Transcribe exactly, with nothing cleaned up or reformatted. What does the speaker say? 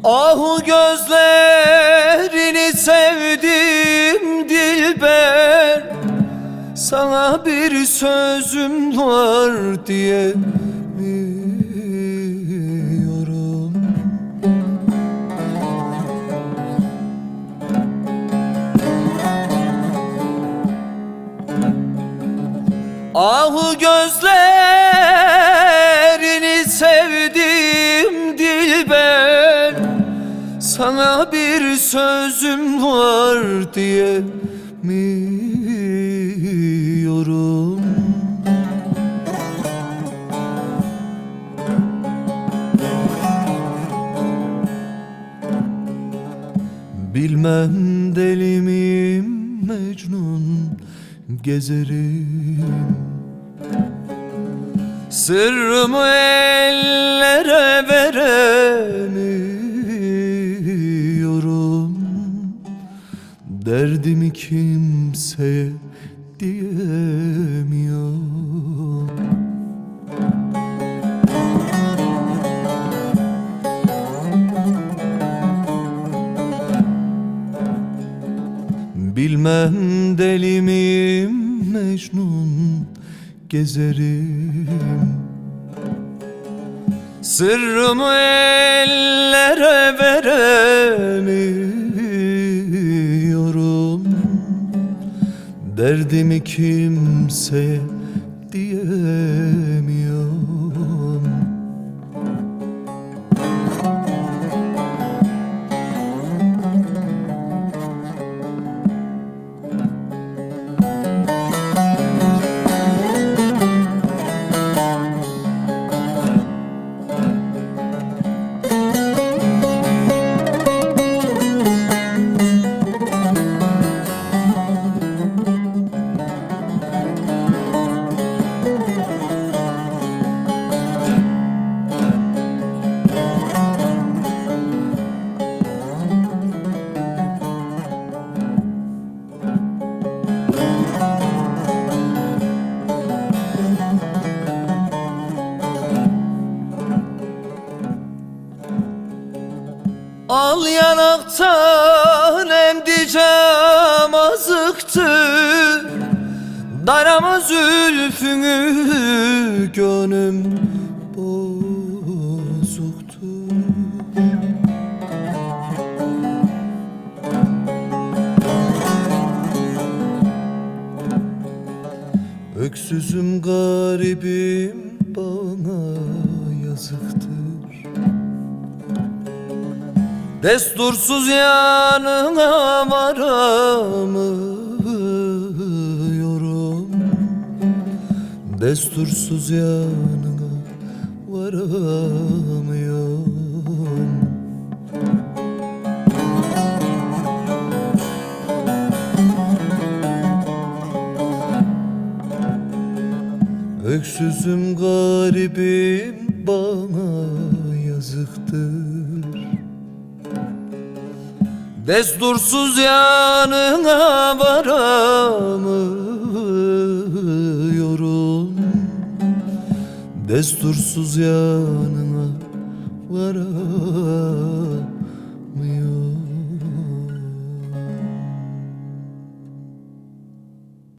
Ahu gözlerini sevdim dilber, sana bir sözüm var diyemiyorum. Ahu gözlerini sevdim dilber, sana bir sözüm var diyemiyorum. Bilmem deli miyim Mecnun, gezerim sırrımı ellere veremiyorum. Derdimi kimseye diyemiyorum. Bilmem deli miyim Mecnun, gezerim sırrımı ellere veremiyorum. Derdimi kimseye diyemiyorum. Al yanaktan emdicem azıktır, darama zülfünü gönlüm bozuktur. Öksüzüm garibim, bana yazıktır. Destursuz yanına varamıyorum. Destursuz yanına varamıyorum. Öksüzüm garibim, bana yazıktır. Destursuz yanına varamıyorum. Destursuz yanına varamıyorum.